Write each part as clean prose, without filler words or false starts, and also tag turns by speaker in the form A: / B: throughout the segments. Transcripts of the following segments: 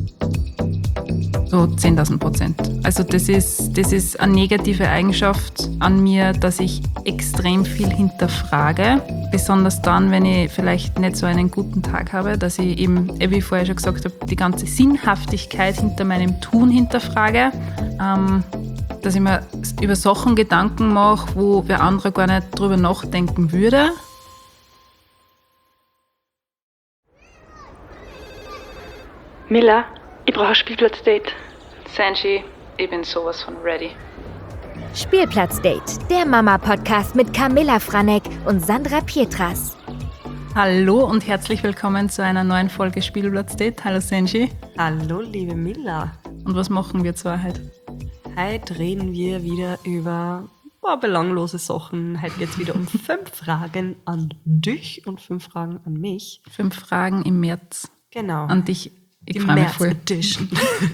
A: So 10.000%. Also das ist eine negative Eigenschaft an mir, dass ich extrem viel hinterfrage. Besonders dann, wenn ich vielleicht nicht so einen guten Tag habe, dass ich eben, wie ich vorher schon gesagt habe, die ganze Sinnhaftigkeit hinter meinem Tun hinterfrage. Dass ich mir über Sachen Gedanken mache, wo wer andere gar nicht drüber nachdenken würde.
B: Mila, ich brauche ein Spielplatzdate.
A: Sanji, ich bin sowas von ready.
C: Spielplatzdate, der Mama-Podcast mit Camilla Franek und Sandra Pietras.
A: Hallo und herzlich willkommen zu einer neuen Folge Spielplatzdate. Hallo Sanji.
D: Hallo liebe Mila.
A: Und was machen wir zwei heute?
D: Heute reden wir wieder über belanglose Sachen. Heute geht es wieder um 5 Fragen an dich und 5 Fragen an mich.
A: 5 Fragen im März.
D: Genau.
A: An dich. Ich
D: Die
A: freue mich voll.
D: März-Edition.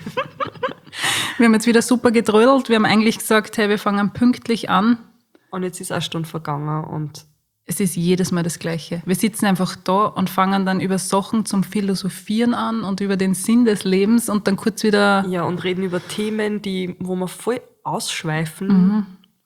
A: Wir haben jetzt wieder super gedrödelt. Wir haben eigentlich gesagt, hey, wir fangen pünktlich an.
D: Und jetzt ist eine Stunde vergangen und
A: Es ist jedes Mal das Gleiche. Wir sitzen einfach da und fangen dann über Sachen zum Philosophieren an und über den Sinn des Lebens und dann kurz wieder...
D: ja, und reden über Themen, wo wir voll ausschweifen.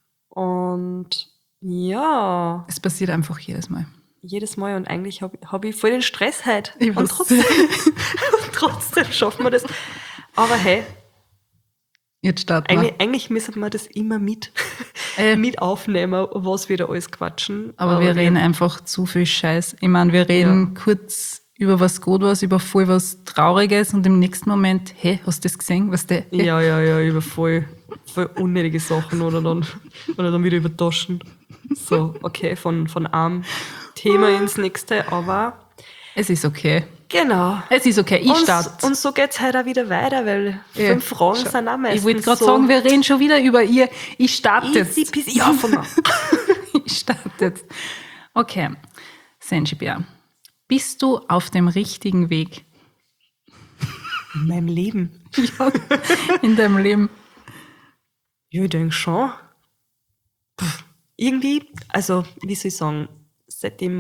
D: Und ja,
A: Es passiert einfach jedes Mal.
D: jedes Mal. Und eigentlich hab ich voll den Stress heute.
A: Ich
D: Und
A: weiß.
D: trotzdem schaffen wir das. Aber hey,
A: Jetzt starten wir.
D: eigentlich müssen wir das immer mit aufnehmen, was wir da alles quatschen.
A: Aber wir reden einfach zu viel Scheiß. Ich meine, wir reden kurz über was gut was, über voll was Trauriges und im nächsten Moment, hey, hast du das gesehen? Was der?
D: Ja, über voll unnötige Sachen oder dann wieder über Taschen. So, okay, von einem Thema ins nächste, aber
A: Es ist okay.
D: genau.
A: Es ist okay, ich starte.
D: Und so geht's heute auch wieder weiter, weil 5 Fragen sind auch meistens
A: Ich wollte gerade
D: so
A: sagen, wir reden schon wieder über ihr. Ich starte jetzt.
D: easy peasy. Ja, von mir.
A: Ich starte jetzt. Okay, Sanji Bär, bist du auf dem richtigen Weg
D: In meinem Leben.
A: in deinem Leben?
D: Ja, ich denke schon. Irgendwie, also, wie soll ich sagen, seitdem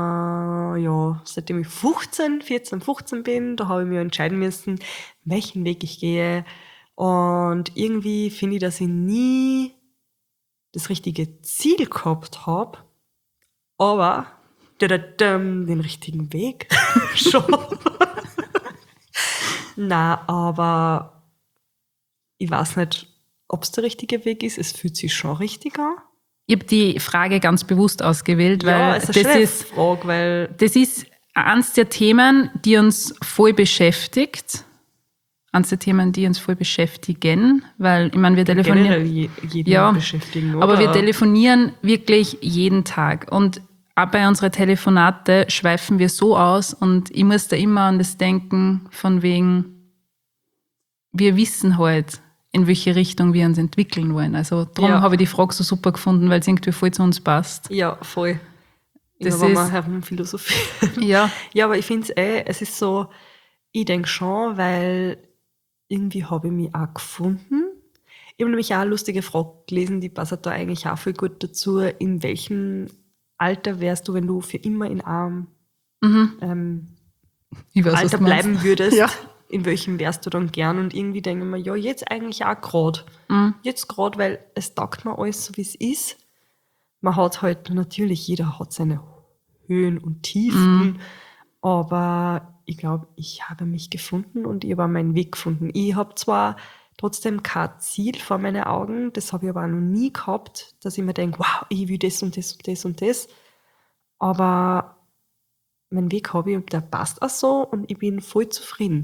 D: ich 14, 15 bin, da habe ich mich entscheiden müssen, welchen Weg ich gehe. Und irgendwie finde ich, dass ich nie das richtige Ziel gehabt habe, aber den richtigen Weg schon. Na, aber ich weiß nicht, ob es der richtige Weg ist. Es fühlt sich schon richtig an.
A: Ich habe die Frage ganz bewusst ausgewählt, weil
D: Ja, es ist eine Frage, weil
A: das ist eines der Themen, die uns voll beschäftigt. Eines der Themen, die uns voll beschäftigen, weil, ich meine, wir telefonieren.
D: generell jeden
A: Ja,
D: beschäftigen, oder?
A: aber wir telefonieren wirklich jeden Tag. Und auch bei unseren Telefonate schweifen wir so aus und ich muss da immer an das denken, von wegen, wir wissen halt, in welche Richtung wir uns entwickeln wollen. Also darum habe ich die Frage so super gefunden, weil es irgendwie voll zu uns passt.
D: Ja, voll.
A: Das
D: Immer wenn wir
A: ist-
D: herumphilosophieren.
A: Ja,
D: Ja, aber ich finde es ist so, ich denke schon, weil irgendwie habe ich mich auch gefunden. Ich habe nämlich auch eine lustige Frage gelesen, die passt da eigentlich auch viel gut dazu. In welchem Alter wärst du, wenn du für immer in einem
A: ich weiß, was
D: Alter
A: du meinst.
D: bleiben würdest?
A: Ja.
D: In welchem wärst du dann gern? Und irgendwie denke ich mir, ja, jetzt eigentlich auch gerade. Jetzt gerade, weil es taugt mir alles so, wie es ist. Man hat halt, natürlich, jeder hat seine Höhen und Tiefen, aber ich glaube, ich habe mich gefunden und ich habe auch meinen Weg gefunden. Ich habe zwar trotzdem kein Ziel vor meinen Augen, das habe ich aber auch noch nie gehabt, dass ich mir denke, wow, ich will das und das und das und das. Aber meinen Weg habe ich und der passt auch so und ich bin voll zufrieden.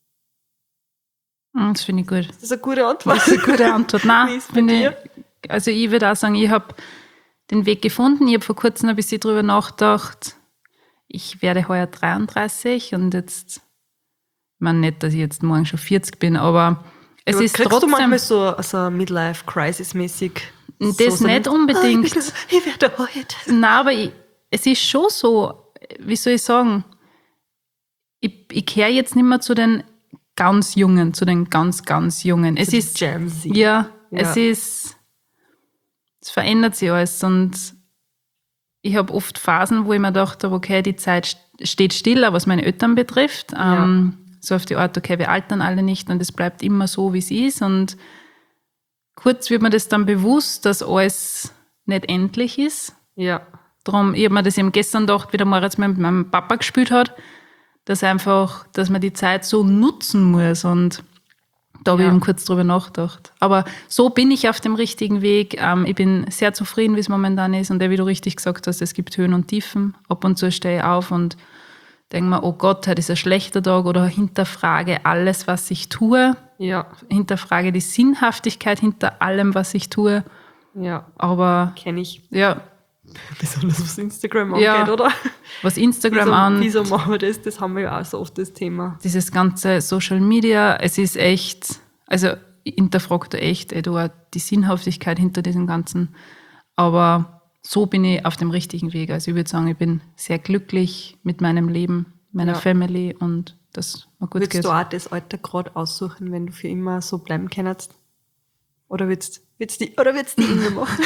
A: Das finde ich gut.
D: Das ist eine gute Antwort.
A: Das ist eine gute Antwort.
D: Wie
A: Nein,
D: ist bei dir?
A: also ich würde auch sagen, ich habe den Weg gefunden. Ich habe vor kurzem ein bisschen drüber nachgedacht. Ich werde heuer 33 und jetzt, ich meine nicht, dass ich jetzt morgen schon 40 bin, aber es ist
D: Kriegst
A: trotzdem...
D: du manchmal so Midlife-Crisis-mäßig?
A: Das nicht unbedingt.
D: Ich werde alt.
A: Nein, aber es ist schon so, wie soll ich sagen, ich gehöre jetzt nicht mehr zu den ganz Jungen, zu den ganz, ganz Jungen. Es ist,
D: Gen Z.
A: ja,
D: Ja.
A: es verändert sich alles und ich habe oft Phasen, wo ich mir gedacht habe, okay, die Zeit steht still, was meine Eltern betrifft. So auf die Art, okay, wir altern alle nicht und es bleibt immer so, wie es ist. Und kurz wird mir das dann bewusst, dass alles nicht endlich ist.
D: Ja.
A: Darum, ich habe mir das eben gestern gedacht, wie der Moritz mit meinem Papa gespielt hat, dass man die Zeit so nutzen muss. Und da habe ich eben kurz drüber nachgedacht. Aber so bin ich auf dem richtigen Weg. Ich bin sehr zufrieden, wie es momentan ist. Und wie du richtig gesagt hast, es gibt Höhen und Tiefen. Ab und zu stehe ich auf und denke mir, oh Gott, heute ist ein schlechter Tag. Oder hinterfrage alles, was ich tue.
D: Ja.
A: Hinterfrage die Sinnhaftigkeit hinter allem, was ich tue.
D: Ja.
A: Aber
D: Kenne ich.
A: ja,
D: Besonders was Instagram angeht, oder?
A: was Instagram
D: Wieso machen wir das? Das haben wir ja auch so oft das Thema.
A: Dieses ganze Social Media, es ist echt, also ich hinterfrage da echt die Sinnhaftigkeit hinter diesem Ganzen. Aber so bin ich auf dem richtigen Weg. Also ich würde sagen, ich bin sehr glücklich mit meinem Leben, meiner Family und das mir gut geht.
D: Würdest du auch das Alter gerade aussuchen, wenn du für immer so bleiben kannst? Oder würdest du die immer machen?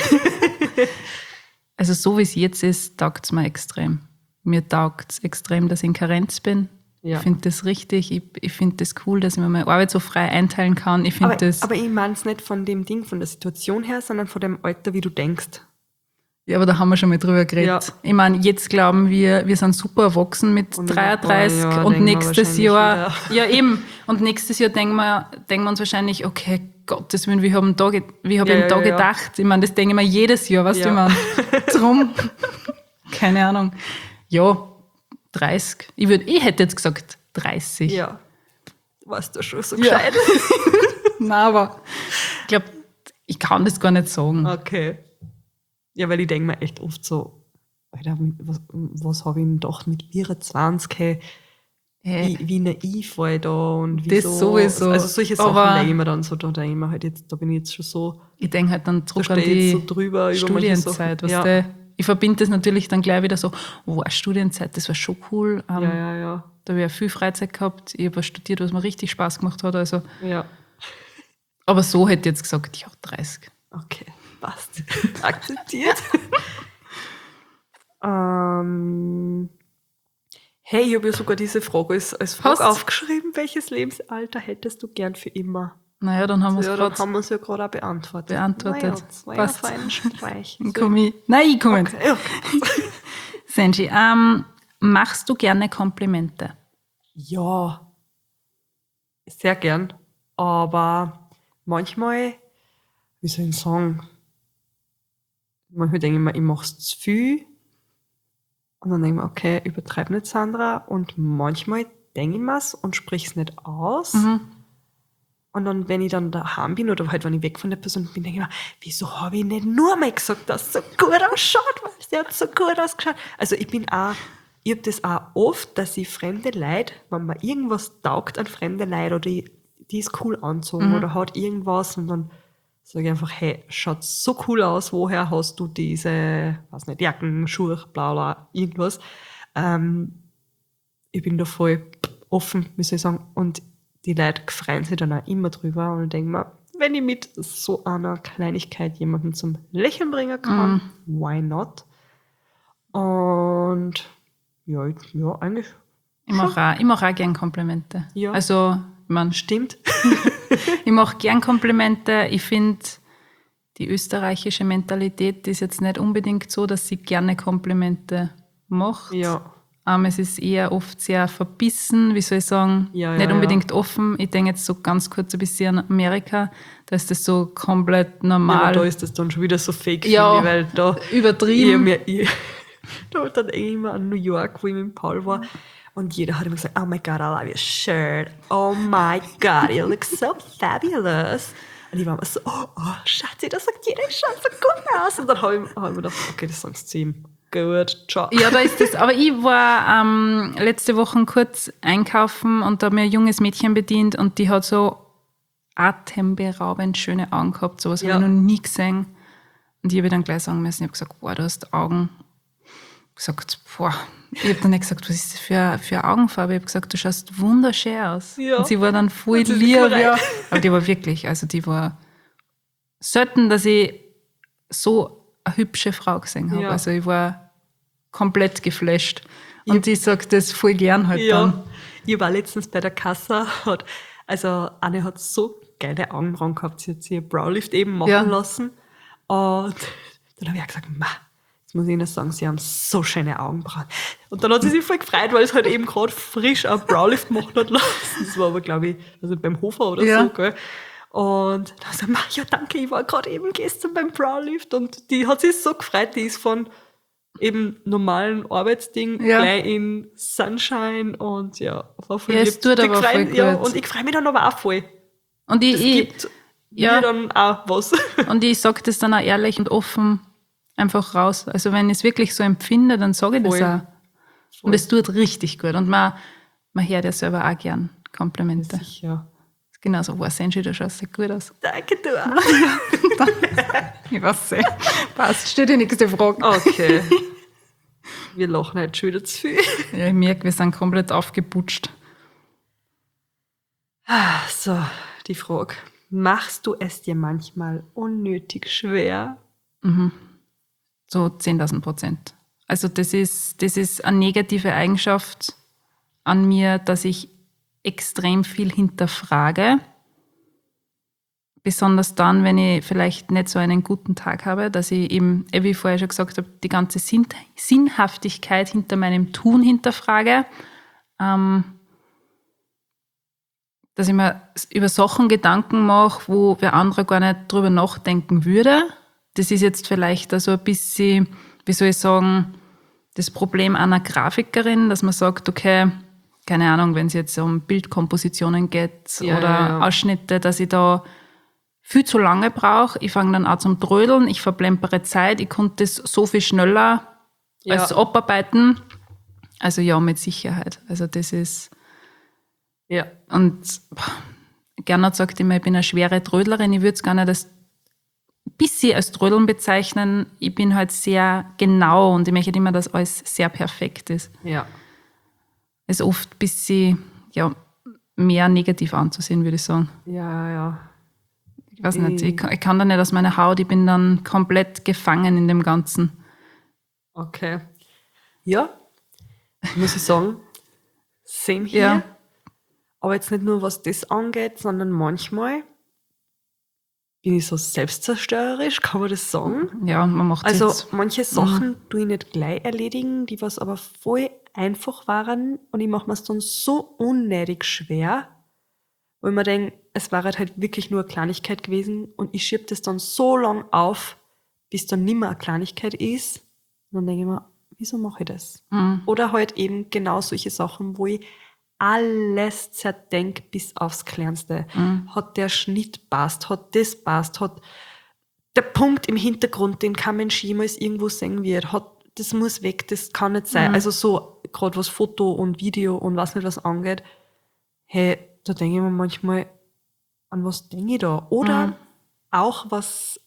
A: Also so wie es jetzt ist, taugt es mir extrem. Mir taugt es extrem, dass ich in Karenz bin. Ja. Ich finde das richtig. Ich finde das cool, dass ich mir meine Arbeit so frei einteilen kann.
D: Aber ich meine es nicht von dem Ding, von der Situation her, sondern von dem Alter, wie du denkst.
A: Ja, aber da haben wir schon mal drüber geredet. Ja. Ich meine, jetzt glauben wir sind super erwachsen mit und 33 und nächstes Jahr, ja eben, und nächstes Jahr denken wir uns wahrscheinlich, okay, Gottes Willen, wie habe ich da gedacht? Ich meine, das denke ich mir jedes Jahr, weißt du, ich meine. Drum, keine Ahnung. Ja, 30. Ich hätte jetzt gesagt 30.
D: Ja, warst du schon so gescheit.
A: Nein, aber ich glaube, ich kann das gar nicht sagen.
D: Okay. Ja, weil ich denke mir echt oft so, Alter, was habe ich denn gedacht mit 24? Wie naiv war ich da und wieso? Das
A: sowieso.
D: Also solche Sachen denke ich mir dann so, da denke ich mir halt jetzt, da bin ich jetzt schon so.
A: Ich denke halt dann zurück an die
D: so drüber,
A: Studienzeit. Weißt du? Ich verbinde das natürlich dann gleich wieder so, Studienzeit, das war schon cool. Da habe ich ja viel Freizeit gehabt. Ich habe was studiert, was mir richtig Spaß gemacht hat. Also. Ja. Aber so hätte ich jetzt gesagt, ich habe 30.
D: Okay, passt. Akzeptiert. Hey, ich habe ja sogar diese Frage als Frage aufgeschrieben. Welches Lebensalter hättest du gern für immer?
A: Naja, dann haben wir
D: es ja gerade auch beantwortet.
A: Das
D: war ja ein feiner Streich.
A: Ich komme jetzt. Okay. Senji, machst du gerne Komplimente?
D: Ja, sehr gern. Aber manchmal, wie soll ich sagen, manchmal denke ich mir, ich mache es zu viel. Und dann denke ich mir, okay, übertreib nicht, Sandra. Und manchmal denke ich mir es und sprich es nicht aus. Mhm. Und dann, wenn ich dann daheim bin oder halt, wenn ich weg von der Person bin, denke ich mir, wieso habe ich nicht nur mal gesagt, dass es so gut ausschaut, weil sie hat so gut ausgeschaut. Also ich habe das auch oft, dass ich fremde Leute, wenn mir irgendwas taugt an fremde Leute oder die ist cool angezogen oder hat irgendwas und dann sage ich einfach, hey, schaut so cool aus, woher hast du diese, weiß nicht, Jacken, Schuhe, bla bla, irgendwas. Ich bin da voll offen, wie soll ich sagen, und die Leute freuen sich dann auch immer drüber und denken mir, wenn ich mit so einer Kleinigkeit jemanden zum Lächeln bringen kann, why not? Und ja, eigentlich.
A: Ich mache auch gern Komplimente.
D: Ja.
A: Also, man
D: stimmt.
A: Ich mache gern Komplimente. Ich finde, die österreichische Mentalität ist jetzt nicht unbedingt so, dass sie gerne Komplimente macht.
D: Ja.
A: Es ist eher oft sehr verbissen, wie soll ich sagen, nicht unbedingt offen. Ich denke jetzt so ganz kurz ein bisschen an Amerika, da ist das so komplett normal. Ja,
D: aber da ist das dann schon wieder so fake,
A: ja,
D: weil da
A: übertrieben.
D: Da war dann immer an New York, wo ich mit Paul war. Und jeder hat immer gesagt, oh my God, I love your shirt. Oh my God, you look so fabulous. Und ich war immer so, oh Schatzi, das sagt jeder, ich schaue so gut aus. Und dann habe ich mir gedacht, okay, das sagen sie zu ihm. Gut, ciao.
A: Ja, da ist das. Aber ich war letzte Woche kurz einkaufen und da habe mir ein junges Mädchen bedient und die hat so atemberaubend schöne Augen gehabt. Sowas habe ich noch nie gesehen. Und ich habe dann gleich sagen müssen, ich habe gesagt, boah, du hast Augen. Ich habe gesagt, boah. Ich habe dann nicht gesagt, was ist das für Augenfarbe? Ich habe gesagt, du schaust wunderschön aus. Ja. Und sie war dann voll lieb. Ja. Aber die war wirklich, also die war selten, dass ich so eine hübsche Frau gesehen habe. Ja. Also ich war komplett geflasht. Und ich sage das voll gern halt dann.
D: Ich war letztens bei der Kassa, Anne hat so geile Augenbrauen gehabt, sie hat sich ihr Browlift eben machen lassen. Und dann habe ich auch gesagt, jetzt muss ich Ihnen sagen, Sie haben so schöne Augenbrauen. Und dann hat sie sich voll gefreut, weil es halt eben gerade frisch ein Browlift machen hat lassen. Das war aber, glaube ich, beim Hofer oder so, gell. Und dann hat sie gesagt, ja danke, ich war gerade eben gestern beim Browlift. Und die hat sich so gefreut, die ist von eben normalen Arbeitsding gleich in Sunshine und war voll lieb.
A: Es tut aber voll gut.
D: Und ich freue mich dann aber auch voll.
A: Und
D: das gibt mir dann auch was.
A: Und ich sage das dann auch ehrlich und offen einfach raus. Also wenn ich es wirklich so empfinde, dann sage ich das auch. Und es tut richtig gut. Und man hört ja selber auch gern Komplimente.
D: Sicher.
A: Genauso, wow, sehen Sie, da schaust du gut aus.
D: Danke, du auch.
A: Ich weiß nicht. Passt, steht die nächste Frage.
D: Okay. Wir lachen heute schon wieder zu viel.
A: Ja, ich merke, wir sind komplett aufgeputscht.
D: So, die Frage. Machst du es dir manchmal unnötig schwer?
A: So 10.000%. Also das ist eine negative Eigenschaft an mir, dass ich extrem viel hinterfrage. Besonders dann, wenn ich vielleicht nicht so einen guten Tag habe, dass ich eben, wie ich vorher schon gesagt habe, die ganze Sinnhaftigkeit hinter meinem Tun hinterfrage. Dass ich mir über Sachen Gedanken mache, wo wer andere gar nicht drüber nachdenken würde. Das ist jetzt vielleicht also ein bisschen, wie soll ich sagen, das Problem einer Grafikerin, dass man sagt, okay, keine Ahnung, wenn es jetzt um Bildkompositionen geht oder Ausschnitte, dass ich da viel zu lange brauche. Ich fange dann auch zum Trödeln, ich verplempere Zeit, ich konnte das so viel schneller als abarbeiten. Also ja, mit Sicherheit. Also das ist... Ja. Und Gernot sagt immer, ich bin eine schwere Trödlerin. Ich würde es gar nicht als bisschen als Trödeln bezeichnen. Ich bin halt sehr genau und ich möchte immer, dass alles sehr perfekt ist.
D: Ja.
A: Ist oft ein bisschen mehr negativ anzusehen, würde ich sagen.
D: Ja.
A: Ich weiß nicht, ich kann da nicht aus meiner Haut, ich bin dann komplett gefangen in dem Ganzen.
D: Okay. Ja, muss ich sagen, same hier.
A: Ja.
D: Aber jetzt nicht nur, was das angeht, sondern manchmal bin ich so selbstzerstörerisch, kann man das sagen?
A: Ja, man macht
D: also
A: jetzt.
D: Manche Sachen tue ich nicht gleich erledigen, die was aber voll einfach waren und ich mache mir es dann so unnötig schwer, weil ich mir denke, es war halt wirklich nur eine Kleinigkeit gewesen und ich schiebe das dann so lang auf, bis dann nicht mehr eine Kleinigkeit ist. Und dann denke ich mir, wieso mache ich das? Oder halt eben genau solche Sachen, wo ich alles zerdenke bis aufs Kleinste. Hat der Schnitt passt, hat das passt, hat der Punkt im Hintergrund, den kein Mensch jemals irgendwo sehen wird, das muss weg, das kann nicht sein. Also so, gerade was Foto und Video und was nicht was angeht, hey, da denke ich mir manchmal, an was denke ich da? Oder auch was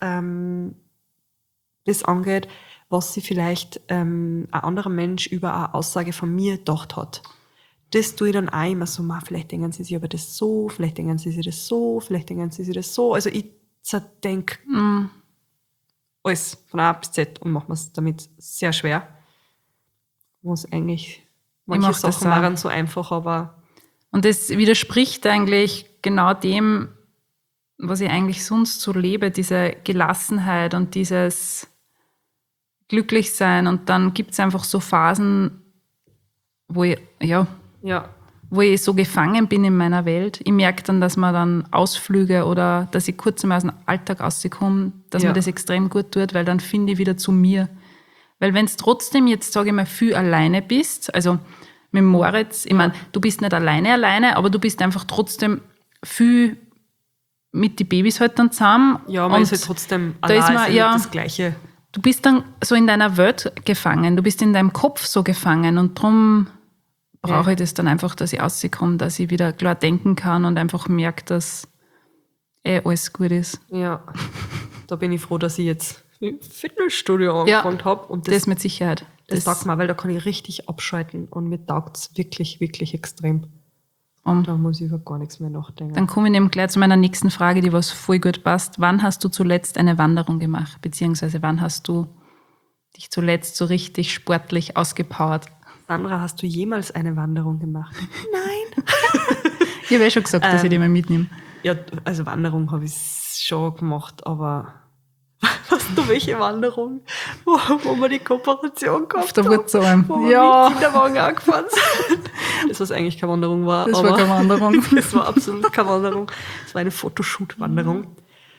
D: das angeht, was sich vielleicht ein anderer Mensch über eine Aussage von mir gedacht hat. Das tue ich dann auch immer so, vielleicht denken sie sich aber das so, vielleicht denken sie sich das so, vielleicht denken sie sich das so. Also ich zerdenke alles von A bis Z und mache mir es damit sehr schwer. Wo es eigentlich, manche Sachen waren so einfach, aber...
A: Und das widerspricht eigentlich genau dem, was ich eigentlich sonst so lebe, diese Gelassenheit und dieses Glücklichsein. Und dann gibt es einfach so Phasen, wo ich so gefangen bin in meiner Welt. Ich merke dann, dass man dann Ausflüge oder dass ich kurz mal aus dem Alltag rauskomme, dass mir das extrem gut tut, weil dann finde ich wieder zu mir. Weil wenn es trotzdem jetzt, sage ich mal, viel alleine bist, also mit Moritz, ich meine, du bist nicht alleine, aber du bist einfach trotzdem viel mit den Babys halt dann zusammen.
D: Ja, man ist halt trotzdem allein, das Gleiche.
A: Du bist dann so in deiner Welt gefangen, du bist in deinem Kopf so gefangen und darum brauche ich das dann einfach, dass ich rauskomme, dass ich wieder klar denken kann und einfach merke, dass alles gut ist.
D: Ja, da bin ich froh, dass ich jetzt im Fitnessstudio angefangen habe. Und
A: das mit Sicherheit.
D: Das taugt mir, weil da kann ich richtig abschalten und mir taugt es wirklich, wirklich extrem. Da muss ich über gar nichts mehr nachdenken.
A: Dann komme ich nämlich gleich zu meiner nächsten Frage, die was voll gut passt. Wann hast du zuletzt eine Wanderung gemacht? Beziehungsweise wann hast du dich zuletzt so richtig sportlich ausgepowert?
D: Sandra, hast du jemals eine Wanderung gemacht? Nein.
A: Ich habe schon gesagt, dass ich die mal mitnehme.
D: Ja, also Wanderung habe ich schon gemacht, aber weißt du, welche Wanderung, wo wir die Kooperation gehabt
A: Auf der Wurzeln.
D: wo wir
A: Ja.
D: mit Kinderwagen angefahren sind. Das, was eigentlich keine Wanderung war.
A: Das
D: aber
A: war keine Wanderung.
D: Das war absolut keine Wanderung. Das war eine Fotoshoot-Wanderung.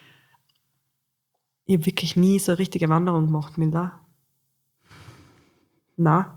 D: Ich habe wirklich nie so eine richtige Wanderung gemacht, Mila. Na.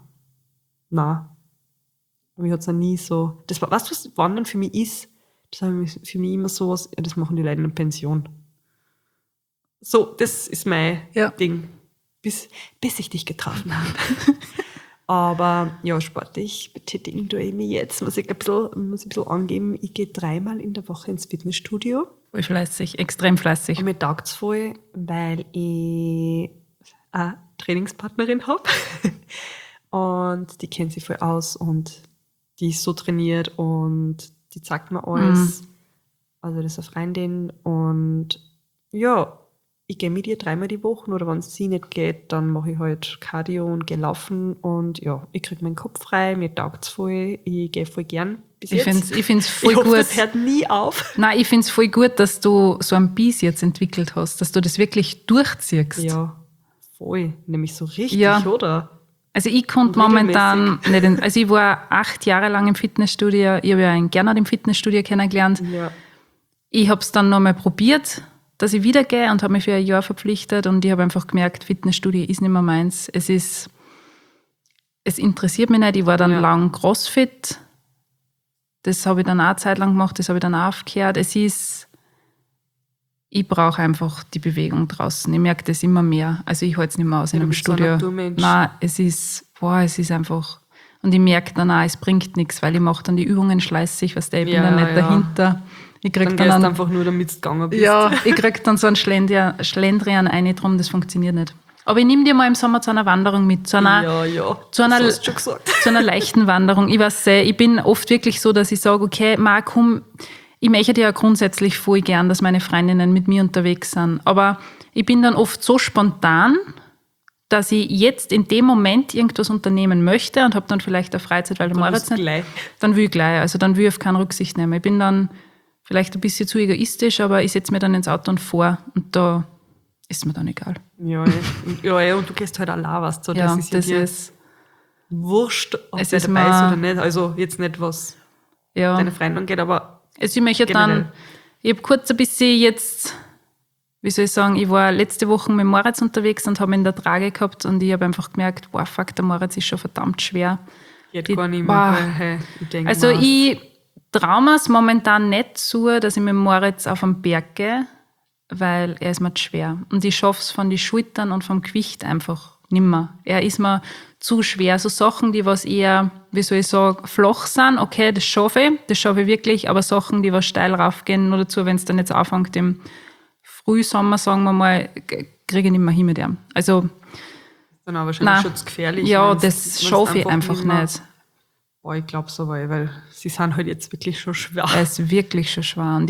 D: Aber ich hatte es nie so. Das war, weißt du, was Wandern für mich ist? Das habe ich für mich immer so was, ja, das machen die Leute in der Pension. So, das ist mein Ding. Bis ich dich getroffen habe. Aber ja, sportlich betätigen tue ich mich jetzt. Muss ich ein bisschen angeben, ich gehe 3-mal in der Woche ins Fitnessstudio.
A: Voll fleißig, extrem fleißig.
D: Und mir taugt es voll, weil ich eine Trainingspartnerin habe. Und die kennt sich voll aus und die ist so trainiert und die zeigt mir alles. Also das ist eine Freundin und ja, ich gehe mit ihr 3-mal die Woche oder wenn es sie nicht geht, dann mache ich halt Cardio und gehe laufen und ja, ich kriege meinen Kopf frei, mir taugt es voll, ich gehe voll gern bis
A: Ich
D: jetzt.
A: finde es voll
D: Ich hoffe,
A: gut.
D: das hört nie auf.
A: Nein, ich finde es voll gut, dass du so einen Biss jetzt entwickelt hast, dass du das wirklich durchziehst.
D: Ja, voll, nämlich so richtig,
A: Ja.
D: oder?
A: Also ich konnte momentan nicht, also ich war 8 Jahre lang im Fitnessstudio, ich habe ja einen Gernot im Fitnessstudio kennengelernt.
D: Ja.
A: Ich habe es dann nochmal probiert, dass ich wieder gehe und habe mich für ein Jahr verpflichtet und ich habe einfach gemerkt, Fitnessstudio ist nicht mehr meins. Es interessiert mich nicht. Ich war dann lang Crossfit. Das habe ich dann auch eine Zeit lang gemacht, das habe ich dann auch aufgehört. Ich brauche einfach die Bewegung draußen. Ich merke das immer mehr. Also ich halte es nicht mehr aus in einem Studio. Nein, es ist einfach. Und ich merke dann auch, es bringt nichts, weil ich mache dann die Übungen schleißig, ich bin dann nicht dahinter. Ich krieg
D: dann einfach nur, damit du gegangen bist.
A: Ja, ich kriege dann so einen Schlendrian rein drum, das funktioniert nicht. Aber ich nehme dir mal im Sommer zu einer Wanderung mit, zu einer leichten Wanderung. Ich weiß, ich bin oft wirklich so, dass ich sage, okay, komm, ich möchte ja grundsätzlich voll gern, dass meine Freundinnen mit mir unterwegs sind. Aber ich bin dann oft so spontan, dass ich jetzt in dem Moment irgendwas unternehmen möchte und habe dann vielleicht eine Freizeit, weil der Moritz nicht. Dann will ich gleich. Also dann will ich auf keine Rücksicht nehmen. Ich bin dann vielleicht ein bisschen zu egoistisch, aber ich setze mir dann ins Auto und fahre und da ist mir dann egal.
D: Ja, und du gehst halt allein, weißt du. Das ist wurscht, ob
A: es
D: der
A: ist
D: dabei ist oder nicht. Also jetzt nicht, was deine Freundin angeht, aber
A: also ich möchte dann, ich habe kurz ein bisschen jetzt, wie soll ich sagen, ich war letzte Woche mit Moritz unterwegs und habe ihn in der Trage gehabt und ich habe einfach gemerkt, wow, fuck, der Moritz ist schon verdammt schwer.
D: Geht gar nicht mehr. Ich denke
A: also ich traue mir es momentan nicht zu, dass ich mit Moritz auf den Berg gehe, weil er ist mir zu schwer. Und ich schaffe es von den Schultern und vom Gewicht einfach nimmer. Er ist mir zu schwer. So Sachen, die was eher, wie soll ich sagen, flach sind, okay, das schaffe ich wirklich, aber Sachen, die was steil raufgehen, nur dazu, wenn es dann jetzt anfängt im Frühsommer, sagen wir mal, kriege ich nicht mehr hin mit ihm. Also,
D: dann auch wahrscheinlich schon zu gefährlich.
A: Ja, das schaffe ich einfach nicht.
D: Boah, ich glaube es aber, weil sie sind halt jetzt wirklich schon schwer.
A: Er ist wirklich schon schwer und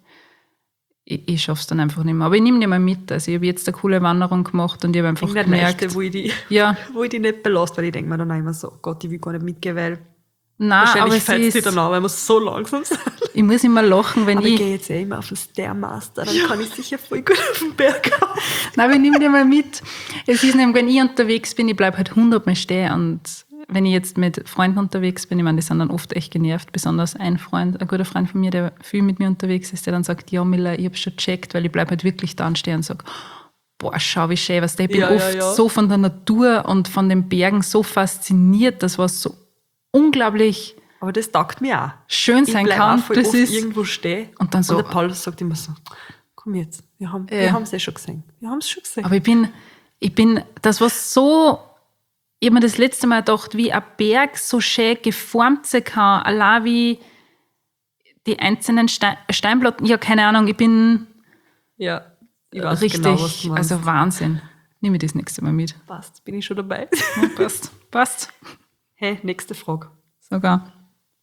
A: ich schaffe es dann einfach nicht mehr. Aber ich nehme die mal mit. Also ich habe jetzt eine coole Wanderung gemacht und ich habe einfach gemerkt...
D: Nächte, wo ich die nicht belasse, weil ich denke mir dann immer so, oh Gott, ich will gar nicht mitgehen, weil wahrscheinlich fällt es dir dann an, weil wir so langsam sind.
A: Ich muss immer lachen, wenn
D: aber ich gehe jetzt immer auf den Stairmaster, dann kann ich sicher voll gut auf den Berg haben.
A: Nein, aber ich nehme die mal mit. Es ist nämlich, wenn ich unterwegs bin, ich bleibe halt 100 Mal stehen und wenn ich jetzt mit Freunden unterwegs bin, ich meine, die sind dann oft echt genervt, besonders ein guter Freund von mir, der viel mit mir unterwegs ist, der dann sagt, ja Miller, ich habe schon gecheckt, weil ich bleibe halt wirklich da stehen und sage, boah, schau wie schön, was ich bin oft so von der Natur und von den Bergen so fasziniert, das war so unglaublich
D: aber das taugt mir auch.
A: Schön sein kann.
D: Ich bleibe irgendwo stehen
A: und dann so.
D: Und der Paul sagt immer so, komm jetzt, wir haben es schon gesehen. Wir haben es schon gesehen.
A: Aber ich bin, das war so, ich habe mir das letzte Mal gedacht, wie ein Berg so schön geformt sein kann, allein wie die einzelnen Steinplatten, ja, keine Ahnung, ich bin
D: ich weiß
A: richtig,
D: genau, was du meinst.
A: Also Wahnsinn. Nehme ich das nächste Mal mit.
D: Passt, bin ich schon dabei.
A: Ja, passt.
D: Hey, nächste Frage.
A: Sogar.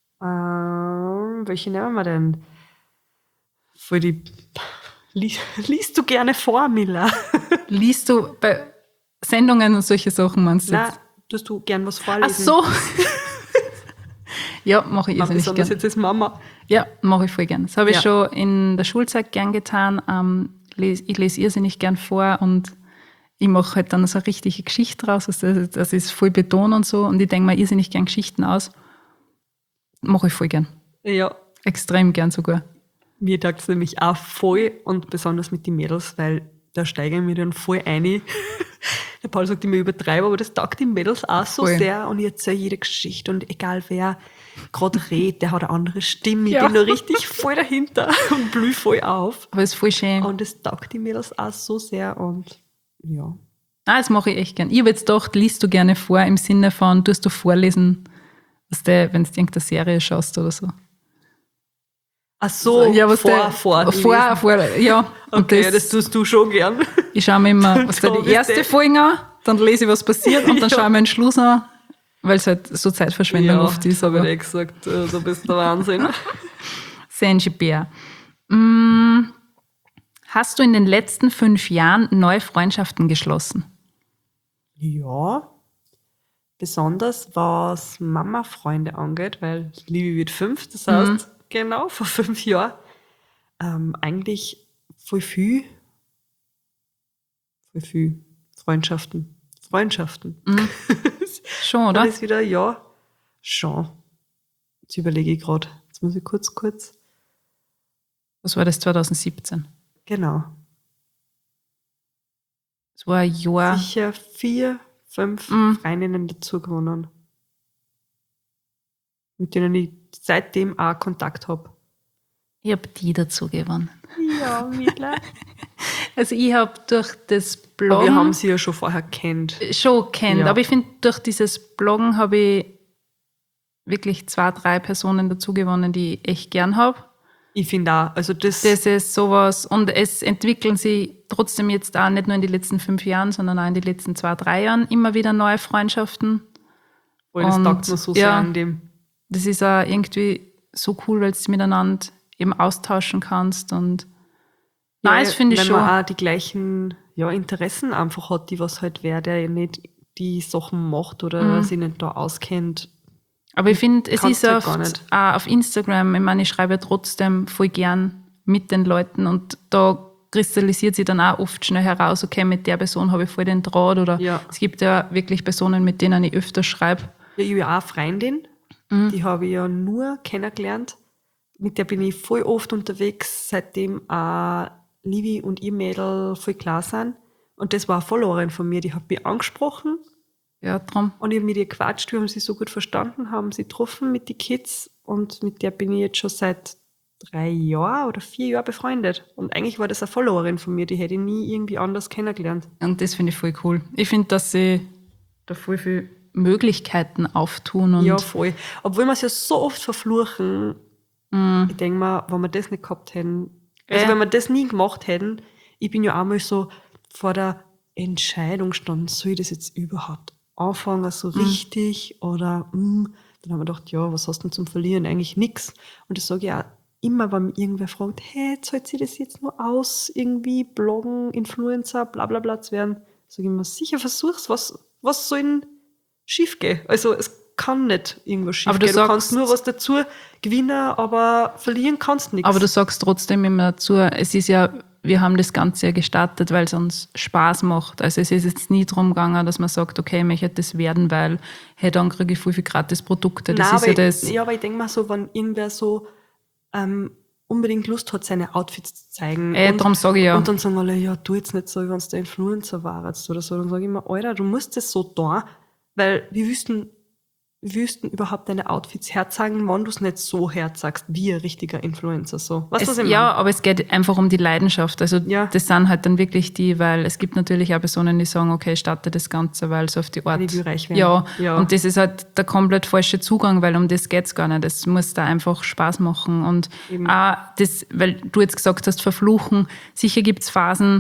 D: Welche nehmen wir denn? Für die liest du gerne vor, Miller?
A: Liest du bei Sendungen und solche Sachen, meinst du?
D: Nein, tust du gern was vorlesen?
A: Ach so. Ja, mache ich irrsinnig
D: besonders
A: gern.
D: jetzt als Mama.
A: Ja, mache ich voll gern. Das habe ich
D: Ja.
A: schon in der Schulzeit gern getan. Ich lese irrsinnig gern vor und ich mache halt dann so eine richtige Geschichte draus. Also das ist voll Beton und so. Und ich denke mir irrsinnig gern Geschichten aus. Mache ich voll gern.
D: Ja,
A: Extrem gern sogar.
D: mir taugt es nämlich auch voll und besonders mit den Mädels, weil da steige ich mir dann voll ein. Der Paul sagt immer, ich übertreibe, aber das taugt den Mädels auch so
A: Voll.
D: sehr und ich erzähle jede Geschichte und egal wer gerade redet, der hat eine andere Stimme. Ich
A: Ja.
D: bin da richtig voll dahinter und blühe voll auf.
A: Aber es ist voll schön.
D: Und das taugt die Mädels auch so sehr und ja.
A: Das mache ich echt gern. Ich habe jetzt gedacht, liest du gerne vor im Sinne von, tust du vorlesen, wenn du irgendeine Serie schaust oder so.
D: Ach so,
A: Ja, was
D: vor.
A: ja. Und
D: Okay, das tust du schon gern.
A: ich schaue mir immer
D: So
A: die
D: bist
A: erste
D: du.
A: Folge an, dann lese ich, was passiert und dann
D: Ja.
A: schaue ich mir den Schluss an, weil es halt so Zeitverschwendung oft ist.
D: habe
A: Aber
D: ich gesagt, du bist der Wahnsinn.
A: Sanji Bär. Hast du in den letzten 5 Jahren neue Freundschaften geschlossen?
D: Ja, besonders was Mama-Freunde angeht, weil Livi wird 5, das heißt, genau, vor 5 Jahren, eigentlich voll viel Freundschaften.
A: Schon,
D: Oder?
A: oder?
D: Ist wieder, ja, schon. Jetzt überlege ich gerade. Jetzt muss ich kurz.
A: Was war das 2017?
D: Genau.
A: Das war ein Jahr.
D: Sicher 4, 5
A: Mhm.
D: Freundinnen dazu gewonnen. Mit denen ich seitdem auch Kontakt habe.
A: Ich habe die dazu gewonnen.
D: Ja, Mittler.
A: Also ich habe durch das Bloggen
D: Aber wir haben sie ja schon vorher kennt.
A: schon kennt,
D: Ja.
A: aber ich finde, durch dieses Bloggen habe ich wirklich 2, 3 Personen dazu gewonnen, die ich echt gern habe.
D: Ich finde auch, also das
A: Das ist sowas, und es entwickeln sich trotzdem jetzt auch nicht nur in den letzten 5 Jahren, sondern auch in den letzten 2, 3 Jahren immer wieder neue Freundschaften.
D: das
A: und
D: taugt mir so
A: ja.
D: sehr an dem.
A: Das ist auch irgendwie so cool, weil du miteinander eben austauschen kannst und nein, das finde ich
D: wenn
A: schon.
D: man auch die gleichen Interessen einfach hat, die was halt wer, der nicht die Sachen macht oder sich nicht da auskennt.
A: Aber ich finde, es
D: Kannst
A: ist
D: du
A: oft
D: gar nicht.
A: auch auf Instagram, ich meine, ich schreibe ja trotzdem voll gern mit den Leuten und da kristallisiert sich dann auch oft schnell heraus, okay, mit der Person habe ich voll den Draht oder
D: Ja.
A: es gibt ja wirklich Personen, mit denen ich öfter schreibe.
D: Ja, ich habe ja auch eine Freundin, die habe ich ja nur kennengelernt. Mit der bin ich voll oft unterwegs, seitdem auch Livi und ihr Mädel voll klar sind. Und das war eine Followerin von mir, die hat mich angesprochen
A: Ja, drum.
D: und ich habe mit ihr gequatscht, wir haben sie so gut verstanden, haben sie getroffen mit den Kids und mit der bin ich jetzt schon seit 3 Jahren oder 4 Jahren befreundet. Und eigentlich war das eine Followerin von mir, die hätte ich nie irgendwie anders kennengelernt.
A: Und das finde ich voll cool. Ich finde, dass sie da voll viele Möglichkeiten auftun und
D: Ja, voll. Obwohl wir es ja so oft verfluchen, ich denke mal, wenn wir das nicht gehabt hätten, also wenn wir das nie gemacht hätten, ich bin ja einmal so vor der Entscheidung gestanden, soll ich das jetzt überhaupt anfangen, so richtig oder dann haben wir gedacht, ja, was hast du denn zum Verlieren? Eigentlich nichts. Und das sage ich auch immer, wenn mich irgendwer fragt, hey, zahlt sich das jetzt nur aus, irgendwie Bloggen, Influencer, bla bla bla zu werden? Sage ich immer, sicher versuch's, was soll denn schief gehen? Also es kann nicht irgendwas schief
A: Aber du
D: gehen. Du
A: sagst-
D: kannst nur was dazu gewinnen, aber verlieren kannst nichts.
A: aber du sagst trotzdem immer dazu, es ist ja, wir haben das Ganze ja gestartet, weil es uns Spaß macht. Also es ist jetzt nie darum gegangen, dass man sagt, okay, ich möchte das werden, weil hey, dann kriege ich viel gratis Produkte. Das
D: Nein,
A: ist ja
D: aber
A: das.
D: ja, aber ich denke mal so, wenn irgendwer so unbedingt Lust hat, seine Outfits zu zeigen.
A: Darum sage ich ja.
D: Und dann sagen alle, ja, tu jetzt nicht so, wenn es der Influencer war jetzt oder so. Dann sage ich immer, Alter, du musst das so tun, weil wir wüssten überhaupt deine Outfits herzeigen, wenn du es nicht so herzagst, wie ein richtiger Influencer. So. Weißt du, was ich
A: Ja,
D: meine?
A: aber es geht einfach um die Leidenschaft. Also
D: Ja.
A: das sind halt dann wirklich die, weil es gibt natürlich auch Personen, die sagen, okay, ich starte das Ganze, weil es auf die Art.
D: Ich will reich werden.
A: Ja,
D: Ja.
A: und das ist halt der komplett falsche Zugang, weil um das geht's gar nicht. Es muss da einfach Spaß machen. Und
D: Eben.
A: auch das, weil du jetzt gesagt hast, verfluchen, sicher gibt's Phasen,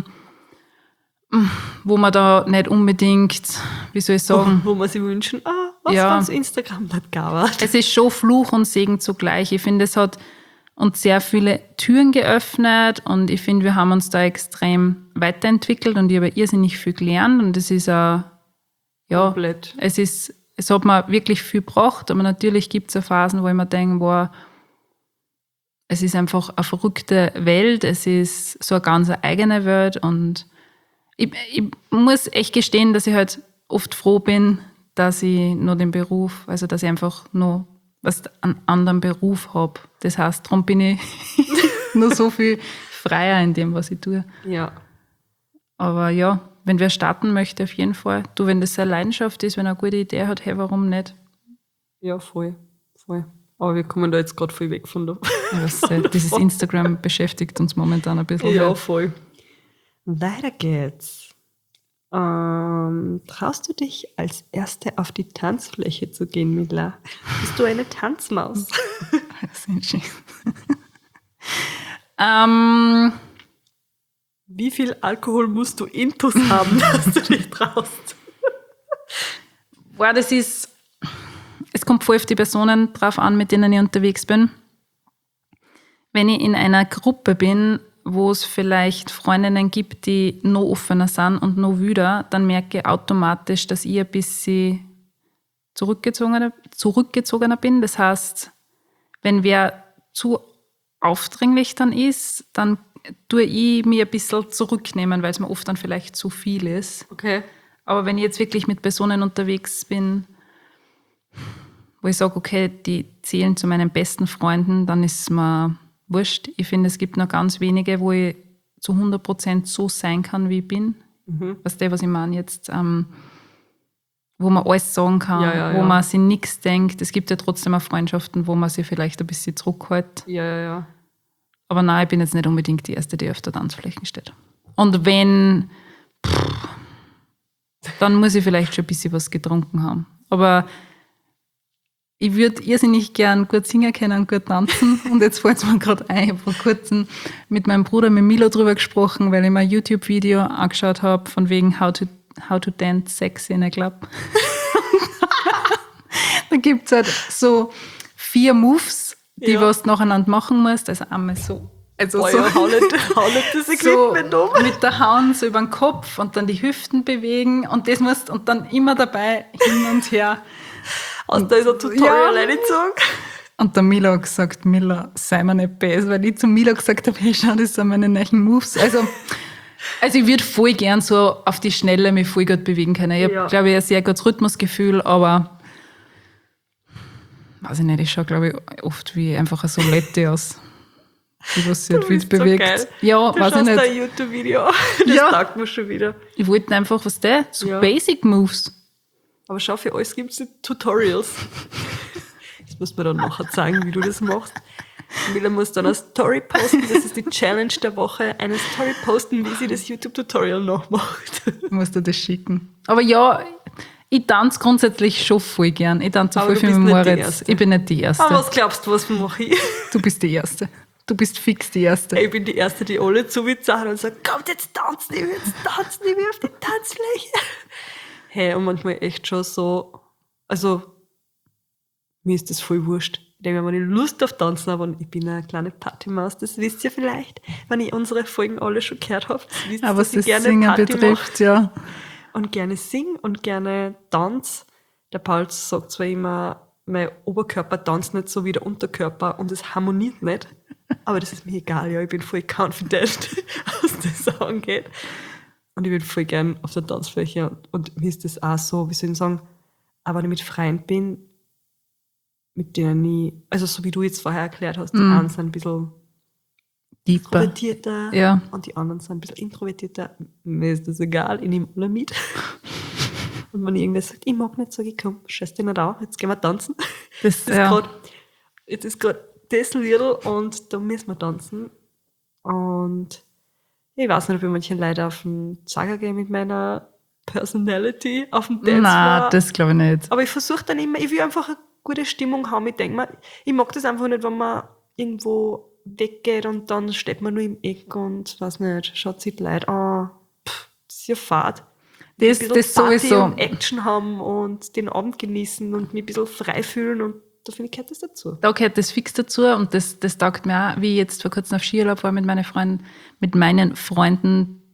A: wo man da nicht unbedingt, wie soll ich sagen,
D: Wo man sich wünschen, was
A: Ja.
D: wenn's Instagram nicht gab.
A: es ist schon Fluch und Segen zugleich. Ich finde, es hat uns sehr viele Türen geöffnet und ich finde, wir haben uns da extrem weiterentwickelt und ich habe irrsinnig viel gelernt und das ist auch ja,
D: Komplett.
A: es hat mir wirklich viel gebracht, aber natürlich gibt es auch Phasen, wo ich mir denke, boah, es ist einfach eine verrückte Welt, es ist so eine ganz eigene Welt und ich muss echt gestehen, dass ich halt oft froh bin, dass ich nur den Beruf, also dass ich einfach nur einen anderen Beruf habe. Das heißt, darum bin ich nur so viel freier in dem, was ich tue.
D: Ja.
A: Aber ja, wenn wer starten möchte, auf jeden Fall. Du, wenn das seine Leidenschaft ist, wenn er eine gute Idee hat, hey, warum nicht?
D: Ja, voll. Aber wir kommen da jetzt gerade voll weg von der.
A: Dieses Instagram beschäftigt uns momentan ein bisschen.
D: Ja, voll. Weiter geht's. Traust du dich als Erste auf die Tanzfläche zu gehen, Mila? Bist du eine Tanzmaus? Wie viel Alkohol musst du intus haben, dass du dich traust?
A: Boah, es kommt voll auf die Personen drauf an, mit denen ich unterwegs bin. Wenn ich in einer Gruppe bin, wo es vielleicht Freundinnen gibt, die noch offener sind und noch wüder, dann merke ich automatisch, dass ich ein bisschen zurückgezogener bin. Das heißt, wenn wer zu aufdringlich dann ist, dann tue ich mir ein bisschen zurücknehmen, weil es mir oft dann vielleicht zu viel ist.
D: Okay.
A: Aber wenn ich jetzt wirklich mit Personen unterwegs bin, wo ich sage, okay, die zählen zu meinen besten Freunden, dann ist es mir wurscht. Ich finde, es gibt noch ganz wenige, wo ich zu 100% so sein kann, wie ich bin. Weißt du, was ich meine jetzt? Wo man alles sagen kann, wo man sich nichts denkt. Es gibt ja trotzdem auch Freundschaften, wo man sich vielleicht ein bisschen zurückhält.
D: Ja.
A: Aber nein, ich bin jetzt nicht unbedingt die Erste, die auf der Tanzfläche steht. Und wenn, dann muss ich vielleicht schon ein bisschen was getrunken haben. Aber ich würde irrsinnig gern gut singen können und gut tanzen. Und jetzt fällt es mir gerade ein, ich habe vor kurzem mit meinem Bruder, mit Milo, drüber gesprochen, weil ich mir ein YouTube-Video angeschaut habe, von wegen How to Dance Sexy in a Club. Da gibt es halt so 4 Moves, die was du nacheinander machen musst. Also einmal so. Also so,
D: hau nicht das Equipment
A: so mit der Hand so über den Kopf und dann die Hüften bewegen und das musst und dann immer dabei hin und her.
D: Und da ist ein Tutorial reingezogen.
A: Und der Milo hat gesagt, Mila, sei mir nicht böse, weil ich zu Milo gesagt habe, hey, schau, das sind meine neuen Moves. Also ich würde voll gern so auf die Schnelle mich voll gut bewegen können. Ich habe, glaube ich, ein sehr gutes Rhythmusgefühl, aber weiß ich nicht, ich schaue, glaube ich, oft wie einfach eine Solette aus. Die was sich halt wild bewegt.
D: So
A: ja,
D: du
A: weiß ich nicht.
D: ein YouTube-Video. Das taugt mir schon wieder.
A: Ich wollte einfach, so Basic Moves.
D: Aber schau, für alles gibt es Tutorials. Das musst du mir dann nachher zeigen, wie du das machst. Mila muss dann eine Story posten, das ist die Challenge der Woche, eine Story posten, wie sie das YouTube-Tutorial nachmacht.
A: Ich muss dir das schicken. Aber ja, ich tanze grundsätzlich schon voll gern. Ich tanze voll viel mit Moritz. Ich bin nicht die Erste.
D: Aber was glaubst du, was mache ich?
A: Du bist die Erste. Du bist fix die Erste.
D: Ich bin die Erste, die alle zuwitzt und sagt, kommt, jetzt tanzen wir auf die Tanzfläche. Hey, und manchmal echt schon so, also mir ist das voll wurscht. Ich denke mir, wenn ich Lust auf Tanzen habe, und ich bin eine kleine Partymaus, das wisst ihr vielleicht, wenn ihr unsere Folgen alle schon gehört habt. Wisst,
A: aber was
D: dass ich
A: das
D: gerne
A: Singen
D: Party
A: betrifft,
D: mache.
A: ja.
D: Und gerne sing und gerne tanz. Der Paul sagt zwar immer, mein Oberkörper tanzt nicht so wie der Unterkörper und es harmoniert nicht, aber das ist mir egal, ja, ich bin voll confident, was das angeht. Und ich bin voll gern auf der Tanzfläche und mir ist das auch so, wie soll ich sagen, aber wenn ich mit Freunden bin, mit denen ich, also so wie du jetzt vorher erklärt hast, die einen sind ein bisschen extrovertierter und die anderen sind ein bisschen introvertierter. Mir ist das egal, ich nehme alle mit. Und wenn irgendwer sagt, ich mag nicht, sage ich, komm, scheiß dich nicht auf, jetzt gehen wir tanzen. Jetzt ist gerade das Liedl und da müssen wir tanzen. Und ich weiß nicht, ob ich manchen Leute auf den Zager gehe mit meiner Personality, auf den Dance.
A: Nein, das glaube ich nicht.
D: Aber ich versuche dann immer, ich will einfach eine gute Stimmung haben. Ich denke mir, ich mag das einfach nicht, wenn man irgendwo weggeht und dann steht man nur im Eck und weiß nicht, schaut sich die Leute an. Das ist ja fad.
A: Das sowieso.
D: Und Action haben und den Abend genießen und mich ein bisschen frei fühlen und da finde ich, gehört das dazu.
A: Da gehört das fix dazu und das taugt mir auch, wie ich jetzt vor kurzem auf Skiurlaub war mit meinen Freunden,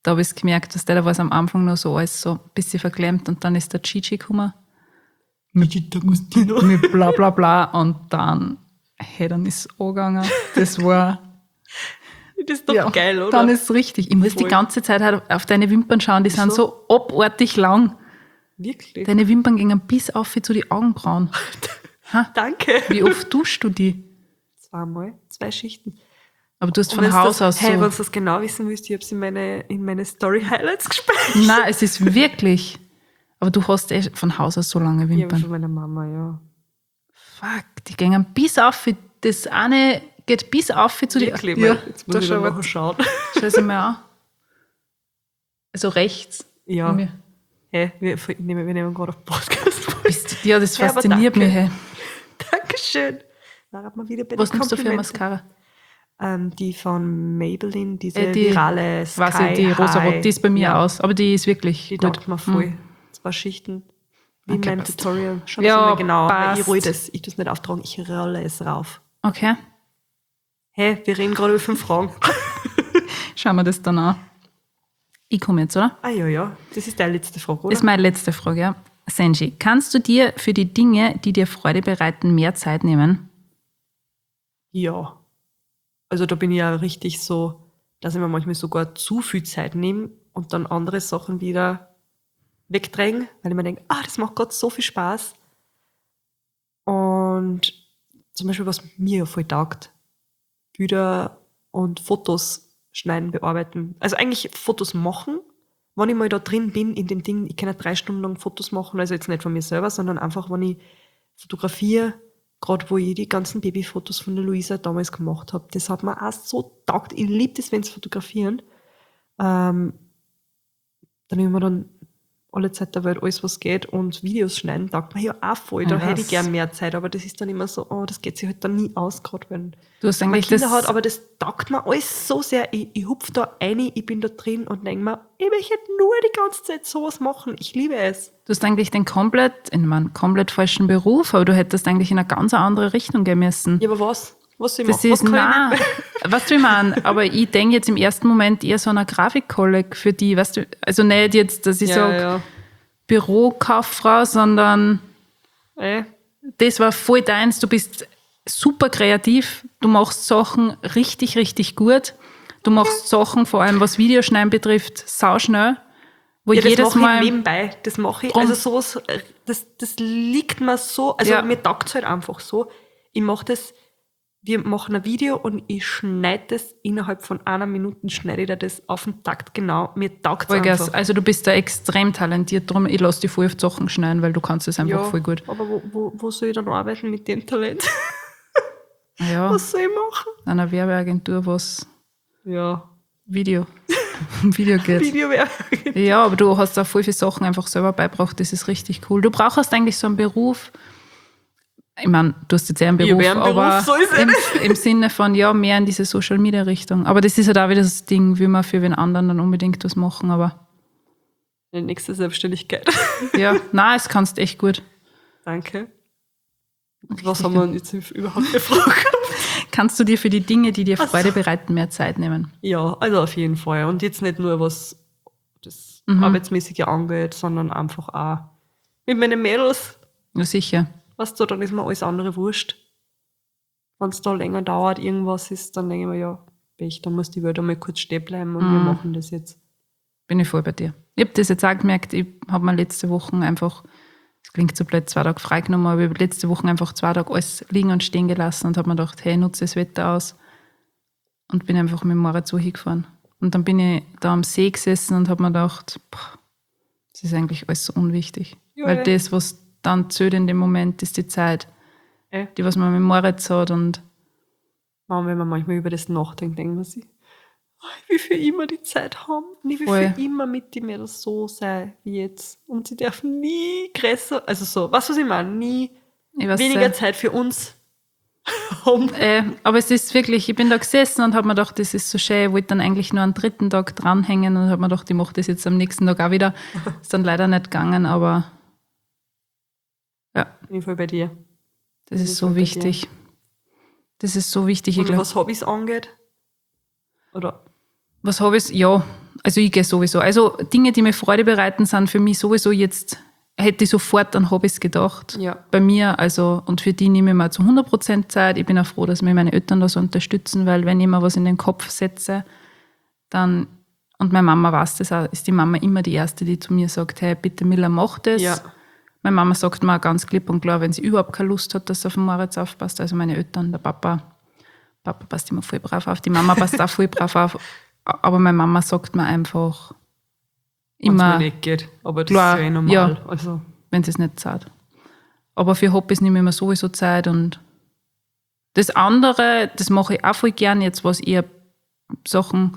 A: Da habe ich es gemerkt, dass da war es am Anfang noch so alles so ein bisschen verklemmt und dann ist der Gigi gekommen. Mit bla bla bla und dann, hey, dann ist es angegangen. Das war...
D: Das ist doch geil, oder?
A: Dann ist es richtig. Ich muss die ganze Zeit halt auf deine Wimpern schauen, die sind so abartig lang.
D: Wirklich?
A: Deine Wimpern gingen bis auf zu die Augenbrauen.
D: Danke.
A: Wie oft duschst du die?
D: 2 Schichten.
A: Aber du hast von Haus aus so...
D: Hey, wenn du das genau wissen willst, ich habe es in meine Story-Highlights gespeichert.
A: Nein, es ist wirklich... Aber du hast von Haus aus so lange
D: Ja,
A: Wimpern.
D: von meiner Mama, ja.
A: Fuck, die gingen bis auf. Das eine geht bis auf zu die...
D: Wirklich,
A: Ja,
D: jetzt muss ich dann nachher schauen.
A: Schau es mal an. Also rechts.
D: Ja.
A: Mir.
D: Hey, wir nehmen gerade auf Podcast.
A: Ja, das
D: Ja, aber
A: fasziniert mich.
D: danke.
A: Hey.
D: Dankeschön. Da hat man wieder bei
A: Was
D: den
A: nimmst du für
D: Komplimenten.
A: Mascara?
D: Die von Maybelline, diese
A: Die
D: virale Sky
A: Weiß ich, die rosarot, die ist bei mir
D: ja,
A: aus. Aber die ist wirklich
D: Die
A: gut.
D: taugt mir voll. 2 Schichten. Wie
A: Okay,
D: mein
A: passt.
D: Tutorial. Schau
A: Ja,
D: das mal genau. Aber
A: passt.
D: ich roll das. Ich tue es nicht auftragen, ich rolle es rauf.
A: Okay,
D: Hey, wir reden gerade über 5 Fragen.
A: schauen wir das dann an. Ich komme jetzt, oder?
D: Ah ja. Das ist deine letzte Frage, oder?
A: Das ist meine letzte Frage, ja. Senji, kannst du dir für die Dinge, die dir Freude bereiten, mehr Zeit nehmen?
D: Ja. Also da bin ich ja richtig so, dass ich mir manchmal sogar zu viel Zeit nehme und dann andere Sachen wieder wegdränge, weil ich mir denke, das macht gerade so viel Spaß. Und zum Beispiel, was mir ja voll taugt, Bilder und Fotos schneiden, bearbeiten. Also eigentlich Fotos machen, wenn ich mal da drin bin in dem Ding, ich kann ja 3 Stunden lang Fotos machen, also jetzt nicht von mir selber, sondern einfach, wenn ich fotografiere, gerade wo ich die ganzen Babyfotos von der Luisa damals gemacht habe, das hat mir auch so taugt. Ich liebe das, wenn sie fotografieren. Dann nehmen wir dann alle Zeit der Welt alles, was geht, und Videos schneiden, taugt mir ja auch voll. Da
A: Ja,
D: hätte ich
A: was?
D: gern mehr Zeit, aber das ist dann immer so, das geht sich halt dann nie aus, gerade wenn
A: Du hast
D: man
A: eigentlich
D: Kinder
A: das,
D: hat, aber das taugt mir alles so sehr. Ich hupf da rein, ich bin da drin und denke mir, ich möchte nur die ganze Zeit sowas machen. Ich liebe es.
A: du hast eigentlich den komplett falschen Beruf, aber du hättest eigentlich in eine ganz andere Richtung gehen müssen.
D: Ja, aber was? Was soll ich
A: Das
D: machen?
A: ist,
D: Was kann
A: nein,
D: ich nicht?
A: weißt du, wie ich meine? Aber ich denke jetzt im ersten Moment eher so einer Grafikkolleg für die, weißt du, also nicht jetzt, dass ich sage,
D: Ja.
A: Bürokauffrau, sondern
D: Ey.
A: das war voll deins. Du bist super kreativ, du machst Sachen richtig, richtig gut. Du machst Sachen, vor allem was Videoschneiden betrifft, sauschnell. Wo
D: Ja, das
A: jedes
D: mache
A: Mal.
D: ich nebenbei. Das mache ich.
A: Drum.
D: Also sowas, das liegt mir so, also
A: Ja.
D: mir taugt es halt einfach so. Ich mache das, wir machen ein Video und ich schneide das innerhalb von 1 Minute, schneide ich das auf den Takt genau. Mir taugt es
A: Vollgas.
D: einfach.
A: Also du bist da extrem talentiert, drum ich lasse dich voll auf die Sachen schneiden, weil du kannst es einfach voll gut.
D: Aber wo soll ich dann arbeiten mit dem Talent?
A: Ja,
D: Was soll ich machen?
A: einer Werbeagentur, was
D: Ja,
A: Video geht.
D: Videowerbung.
A: Ja, aber du hast auch voll viele Sachen einfach selber beigebracht, das ist richtig cool. Du brauchst eigentlich so einen Beruf, ich meine, du hast jetzt eher einen Beruf,
D: wer einen Beruf,
A: aber
D: so ist es.
A: im Sinne von, ja, mehr in diese Social-Media-Richtung. Aber das ist halt auch wieder das Ding, will man für wen anderen dann unbedingt was machen, aber
D: Die nächste Selbstständigkeit.
A: ja, nein, es kannst echt gut.
D: Danke. Was haben wir denn jetzt überhaupt gefragt?
A: Kannst du dir für die Dinge, die dir Freude bereiten, mehr Zeit nehmen?
D: Ja, also auf jeden Fall. Und jetzt nicht nur, was das Arbeitsmäßige angeht, sondern einfach auch mit meinen Mädels.
A: Ja, sicher.
D: Weißt du, dann ist mir alles andere wurscht. Wenn es da länger dauert, irgendwas ist, dann denke ich mir, ja, Pech, dann muss die Welt einmal kurz stehen bleiben und wir machen das jetzt.
A: Bin ich voll bei dir. Ich habe das jetzt auch gemerkt, ich habe mir letzte Woche einfach, das klingt so blöd, 2 Tage freigenommen, aber ich habe letzte Woche einfach 2 Tage alles liegen und stehen gelassen und habe mir gedacht, hey, nutze das Wetter aus und bin einfach mit dem Moritz so hingefahren. Und dann bin ich da am See gesessen und habe mir gedacht, das ist eigentlich alles so unwichtig.
D: Ja,
A: Weil
D: ja.
A: das, was dann zählt in dem Moment, ist die Zeit, die was man mit Moritz hat. Und
D: Wenn man manchmal über das nachdenkt, denkt man sich, wie viel immer die Zeit haben. Und ich will
A: Voll.
D: für immer mit den Mädels so sein wie jetzt. Und sie dürfen nie größer, also so, weißt du, was ich meine? Nie
A: ich weiß
D: weniger Zeit für uns haben.
A: Aber es ist wirklich, ich bin da gesessen und habe mir gedacht, das ist so schön, ich wollte dann eigentlich nur einen 3. Tag dranhängen und habe mir gedacht, ich mache das jetzt am nächsten Tag auch wieder. Ist dann leider nicht gegangen, aber ja,
D: Bin ich voll bei dir.
A: das
D: Bin
A: ist
D: ich
A: so
D: voll bei
A: wichtig. Das ist so wichtig. Ich
D: Und
A: glaub,
D: was Hobbys angeht? Oder?
A: was habe ich? Ja, Also ich gehe sowieso. Also Dinge, die mir Freude bereiten, sind für mich sowieso jetzt, hätte ich sofort an Hobbys gedacht.
D: Ja.
A: Bei mir, also, und für die nehme ich mir zu 100% Zeit. Ich bin auch froh, dass mir meine Eltern da so unterstützen, weil wenn ich mir was in den Kopf setze, dann, und meine Mama weiß das auch, ist die Mama immer die Erste, die zu mir sagt, hey, bitte Milla, mach das.
D: Ja.
A: Meine Mama sagt mir auch ganz klipp und klar, wenn sie überhaupt keine Lust hat, dass sie auf den Moritz aufpasst. Also meine Eltern, der Papa passt immer voll brav auf, die Mama passt auch voll brav auf. Aber meine Mama sagt mir einfach immer,
D: wenn es mir nicht geht. Aber das
A: klar,
D: ist ja eh normal.
A: ja,
D: Also.
A: wenn sie es nicht sagt. Aber für Hobbys nehme ich mir sowieso Zeit. Und das andere, das mache ich auch voll gern jetzt, was eher Sachen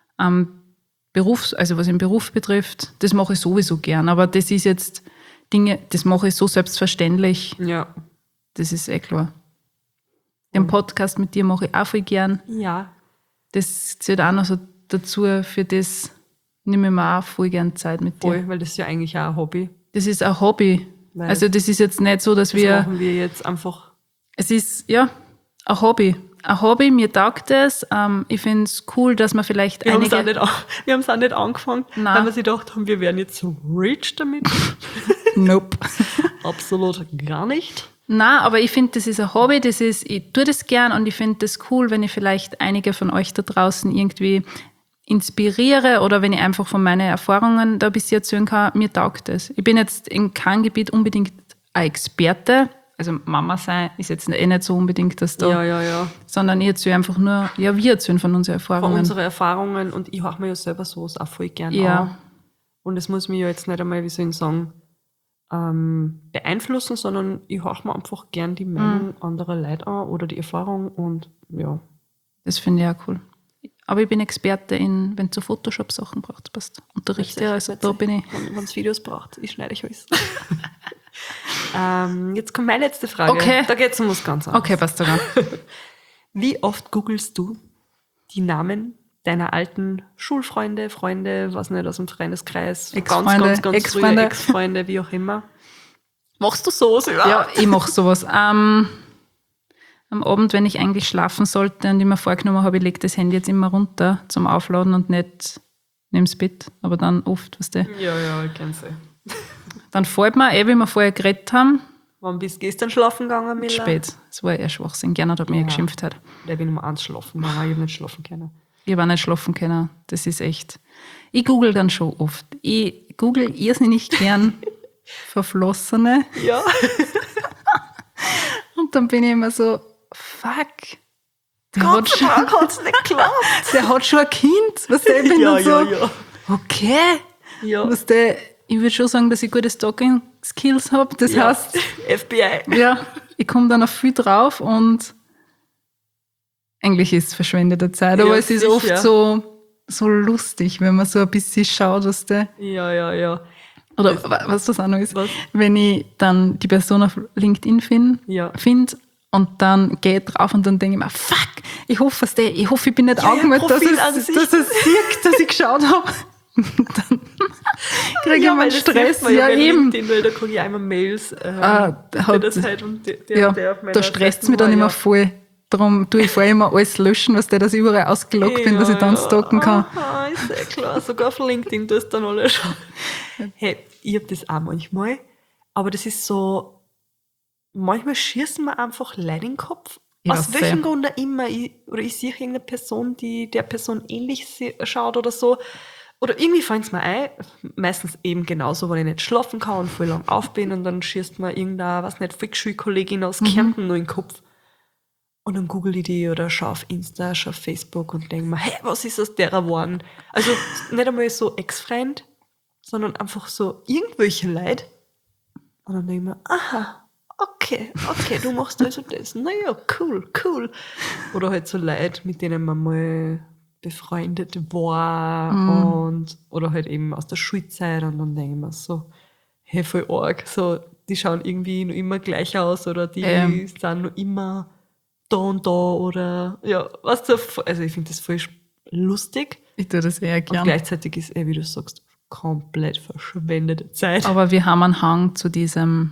A: also was den Beruf betrifft, das mache ich sowieso gern. Aber das ist jetzt Dinge, das mache ich so selbstverständlich.
D: Ja.
A: Das ist eh klar. Den Podcast mit dir mache ich auch voll gern.
D: Ja.
A: Das zählt auch noch so dazu, für das nehme ich mir auch voll gern Zeit mit dir.
D: Voll, weil das ist ja eigentlich auch ein Hobby.
A: Das ist ein Hobby.
D: Weil
A: Also das ist jetzt nicht so, dass
D: das machen wir jetzt einfach.
A: Es ist, ja, ein Hobby. Ein Hobby, mir taugt es. Ich finde es cool, dass man vielleicht
D: Wir haben
A: einige...
D: es auch nicht angefangen,
A: Nein.
D: weil wir sich gedacht haben, wir werden jetzt so rich damit.
A: Nope.
D: Absolut gar nicht.
A: Nein, aber ich finde, das ist ein Hobby, ich tue das gern und ich finde das cool, wenn ich vielleicht einige von euch da draußen irgendwie inspiriere oder wenn ich einfach von meinen Erfahrungen da ein bisschen erzählen kann, mir taugt das. Ich bin jetzt in keinem Gebiet unbedingt ein Experte, also Mama sein ist jetzt eh nicht so unbedingt das da,
D: Ja.
A: sondern ich erzähle einfach nur, ja, wir erzählen von unseren Erfahrungen.
D: Von unseren Erfahrungen und ich höre mir ja selber sowas auch voll gern
A: Ja.
D: an. Und es muss mich ja jetzt nicht einmal, wie soll ich sagen, beeinflussen, sondern ich höre mir einfach gern die Meinung anderer Leute an oder die Erfahrung und ja.
A: Das finde ich auch cool. Aber ich bin Experte in, wenn du Photoshop-Sachen brauchst, passt. Unterrichte, also da bin ich.
D: Wenn es Videos braucht, ich schneide ich alles. Jetzt kommt meine letzte Frage.
A: Okay.
D: Da geht es um was ganz anderes.
A: Okay, passt sogar.
D: Wie oft googelst du die Namen deiner alten Schulfreunde, Freunde, was nicht, aus dem Freundeskreis,
A: Ex-Freunde,
D: ganz
A: Ex-Freunde.
D: frühe Ex-Freunde, wie auch immer? Machst du sowas überhaupt?
A: Ja, ich mache sowas. Am Abend, wenn ich eigentlich schlafen sollte und ich mir vorgenommen habe, ich lege das Handy jetzt immer runter zum Aufladen und nicht nehme das Bett, aber dann oft, weißt du.
D: Ja, ich kenn's eh.
A: Dann fällt mir, wie wir vorher geredet haben,
D: Wann bist du gestern schlafen gegangen, Milla?
A: spät. Es war eher Schwachsinn. Gernot hat mir geschimpft heute.
D: Ich bin um 1 schlafen gegangen, ich habe nicht schlafen können.
A: Ich habe auch nicht schlafen können. Das ist echt. Ich google dann schon oft. Ich google irrsinnig gern Verflossene.
D: Ja.
A: Und dann bin ich immer so, fuck. Der
D: Gott
A: hat
D: sei
A: schon,
D: Dank hat's nicht geklappt.
A: der hat schon ein Kind. Was der, ich bin dann so,
D: ja.
A: okay.
D: Ja.
A: Was der, ich würde schon sagen, dass ich gute Stalking-Skills habe. Das
D: Ja.
A: heißt,
D: FBI.
A: ja, ich komme dann auf viel drauf und eigentlich ist es verschwendete Zeit, aber
D: Ja,
A: es ist
D: sicher.
A: oft so lustig, wenn man so ein bisschen schaut, was der.
D: Ja.
A: Oder was das auch noch ist,
D: Was?
A: wenn ich dann die Person auf LinkedIn
D: Ja.
A: finde und dann gehe ich drauf und dann denke ich mir, fuck, ich hoffe, ich bin nicht
D: Ja,
A: angemeldet, dass
D: Profil an
A: es
D: sich.
A: sieht, dass ich geschaut habe. Dann kriege ich mal Stress. Ja, eben.
D: Weil da kriege ich einmal Mails
A: Der hat-
D: der Zeit und der auf meiner
A: da stresst es mich
D: Seite
A: dann
D: war,
A: immer
D: ja.
A: voll. Darum tue ich vorher immer alles löschen, dass dass ich überall ausgeloggt bin, dass ich dann stalken kann.
D: Aha, ist ja klar. Sogar auf LinkedIn tust du dann alle schon. Hey, ich habe das auch manchmal, aber das ist so, manchmal schießen mir einfach Leute in den Kopf.
A: Ja,
D: Aus
A: sehr.
D: welchem Grund auch immer. Ich sehe irgendeine Person, die der Person ähnlich schaut oder so. Oder irgendwie fällt es mir ein, meistens eben genauso, wenn ich nicht schlafen kann und voll lang auf bin und dann schießt mir irgendeine, was nicht, Volksschulkollegin aus Kärnten nur in den Kopf. Und dann google ich die oder schaue auf Insta, schaue auf Facebook und denke mir, hey, was ist aus derer geworden? Also nicht einmal so Ex-Freund, sondern einfach so irgendwelche Leute. Und dann denke ich mir, aha, okay, du machst also das. Naja, cool. Oder halt so Leute, mit denen man mal befreundet war oder halt eben aus der Schulzeit und dann denke ich mir so, hey, voll arg, so, die schauen irgendwie noch immer gleich aus oder die sind noch immer da und da oder ja, weißt du, also ich finde das voll lustig
A: Ich tue das eher
D: und
A: gern.
D: gleichzeitig ist wie du sagst, komplett verschwendete Zeit.
A: Aber wir haben einen Hang zu diesem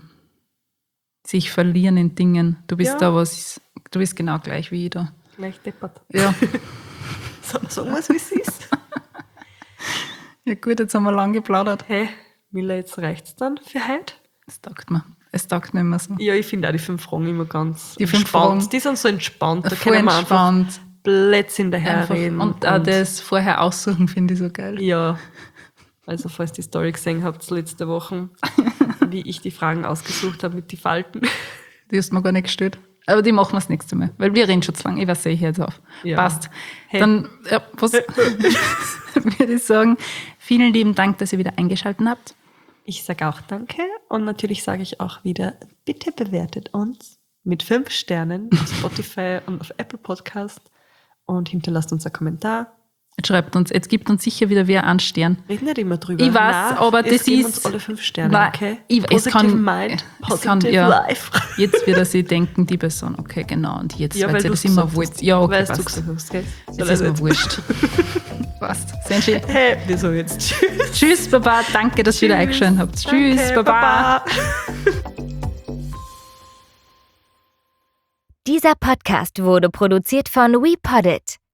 A: sich verlieren in Dingen. Du bist
D: Ja.
A: du bist genau gleich wie ich da.
D: Gleich deppert.
A: Ja.
D: Sagen wir es, wie es ist.
A: Ja gut, jetzt haben wir lang geplaudert.
D: Hey, Mila, jetzt reicht's dann für heute?
A: Es taugt mir. Es taugt mir immer so.
D: Ja, ich finde auch die 5 Fragen immer ganz
A: Die 5
D: entspannt.
A: Fragen.
D: Die sind so entspannt. Da
A: Voll
D: können wir einfach
A: entspannt.
D: Blödsinn daherreden.
A: Und auch das vorher aussuchen finde ich so geil.
D: Ja, also falls die Story gesehen habt, letzte Woche, wie ich die Fragen ausgesucht habe mit den Falten.
A: Die hast du mir gar nicht gestellt. Aber die machen wir das nächste Mal, weil wir reden schon zu lang. Ich weiß, sehe ich jetzt auf.
D: Ja.
A: Passt.
D: Hey.
A: Dann würde ich sagen, vielen lieben Dank, dass ihr wieder eingeschaltet habt.
D: Ich sage auch danke und natürlich sage ich auch wieder, bitte bewertet uns mit 5 Sternen auf Spotify und auf Apple Podcast und hinterlasst uns einen Kommentar.
A: Jetzt gibt uns sicher wieder wer einen Stern.
D: Reden nicht immer drüber.
A: Ich weiß, aber das
D: geben
A: ist...
D: uns alle 5 Sterne,
A: Nein,
D: okay?
A: es kann,
D: Mind,
A: es kann,
D: positive
A: ja,
D: life.
A: Jetzt wird er sich denken, die Person, okay, genau, und jetzt,
D: Ja,
A: weil sie
D: du
A: das immer
D: gesagt
A: wollt.
D: hast.
A: Ja, okay,
D: Weil du
A: passt.
D: gesagt hast, okay?
A: Das ist mir wurscht. Passt. Sehr schön.
D: Hey, wir sagen jetzt Tschüss.
A: Tschüss, Baba, danke, dass ihr wieder eingeschaltet habt. Tschüss,
D: Danke,
A: Baba.
C: Dieser Podcast wurde produziert von WePoddit.